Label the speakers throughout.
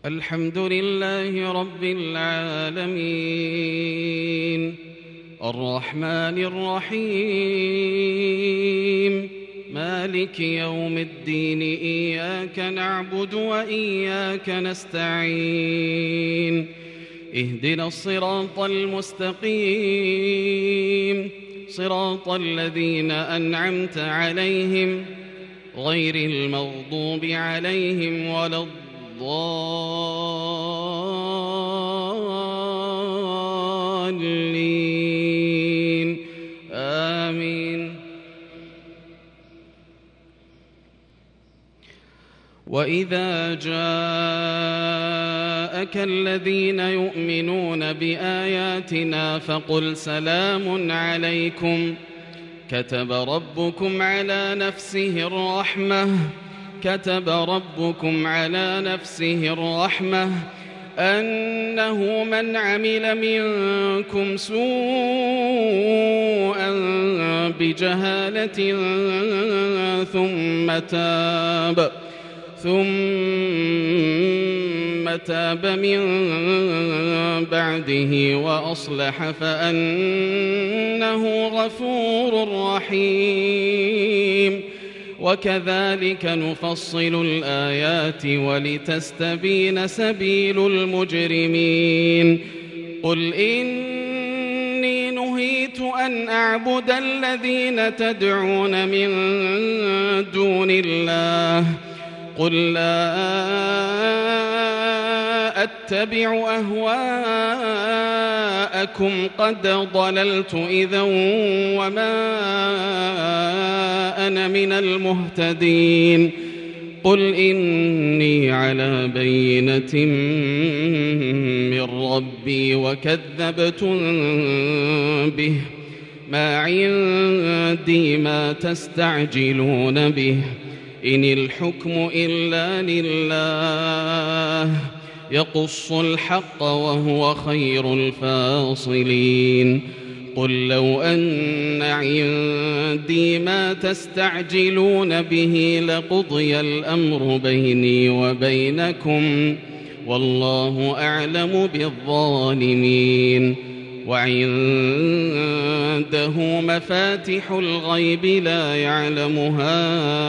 Speaker 1: الحمد لله رب العالمين الرحمن الرحيم مالك يوم الدين إياك نعبد وإياك نستعين اهدنا الصراط المستقيم صراط الذين أنعمت عليهم غير المغضوب عليهم ولا الضالين آمين. وإذا جاءك الذين يؤمنون بآياتنا فقل سلام عليكم كتب ربكم على نفسه الرحمة أنه من عمل منكم سوءا بجهالة ثم تاب من بعده وأصلح فأنه غفور رحيم. وكذلك نفصل الآيات ولتستبين سبيل المجرمين. قل إني نهيت أن أعبد الذين تدعون من دون الله قل لا أتبع أهواءكم قد ضللت إذا وما أنا من المهتدين. قل إني على بينة من ربي وكذبتم به ما عندي ما تستعجلون به إن الحكم إلا لله يقص الحق وهو خير الفاصلين. قل لو أن عندي ما تستعجلون به لقضي الأمر بيني وبينكم والله أعلم بالظالمين. وعنده مفاتح الغيب لا يعلمها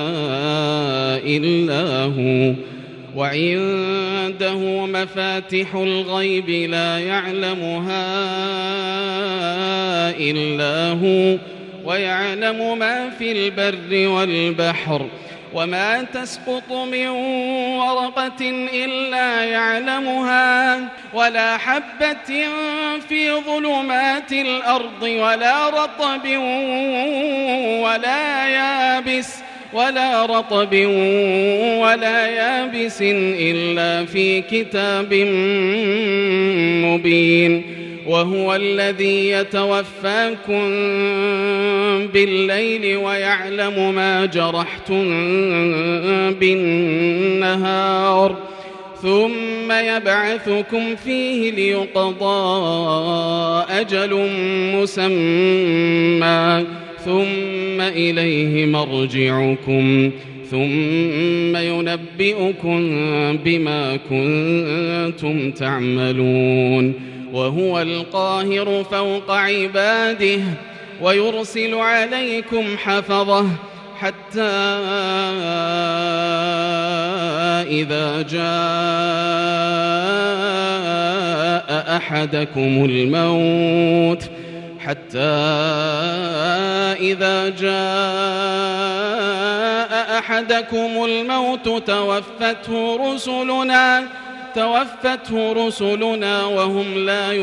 Speaker 1: إلا هو ويعلم ما في البر والبحر وما تسقط من ورقة إلا يعلمها ولا حبة في ظلمات الأرض ولا رطب ولا يابس إلا في كتاب مبين. وهو الذي يتوفاكم بالليل ويعلم ما جرحتم بالنهار ثم يبعثكم فيه ليقضى أجل مسمى ثم إليه مرجعكم ثم ينبئكم بما كنتم تعملون. وهو القاهر فوق عباده ويرسل عليكم حفظه حتى إذا جاء أحدكم الموت توفته رسلنا وهم لا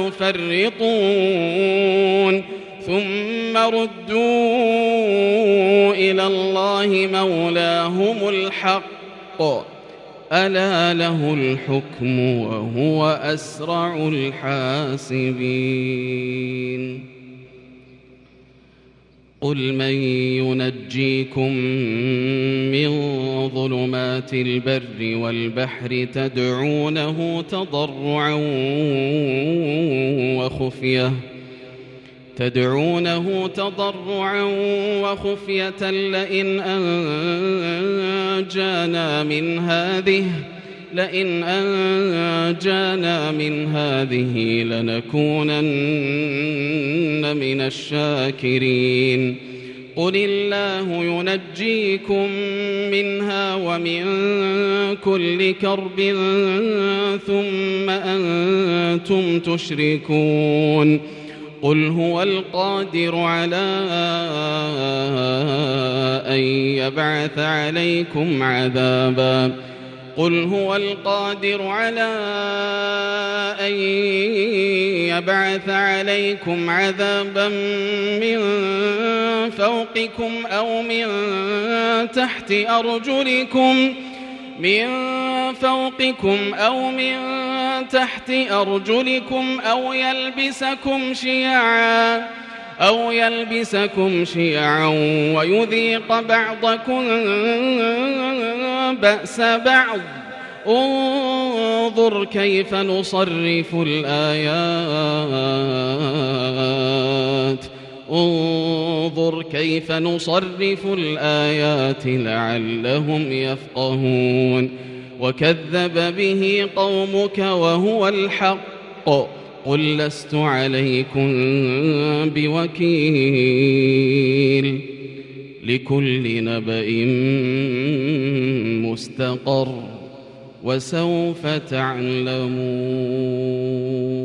Speaker 1: يفرطون ثم ردوا إلى الله مولاهم الحق ألا له الحكم وهو أسرع الحاسبين. قل من ينجيكم من ظلمات البر والبحر تدعونه تضرعا وخفية لئن أنجانا من هذه لئن أنجانا من هذه لنكونن من الشاكرين قل الله ينجيكم منها ومن كل كرب ثم أنتم تشركون قل هو القادر على أن يبعث عليكم عذابا قل هو القادر على أن يبعث عليكم عذابا من فوقكم أو من تحت أرجلكم أو يلبسكم شيعا ويذيق بعضكم بأس بعض انظر كيف نصرف الآيات لعلهم يفقهون وكذب به قومك وهو الحق قل لست عليكم بوكيل لكل نبأ مستقر وسوف تعلمون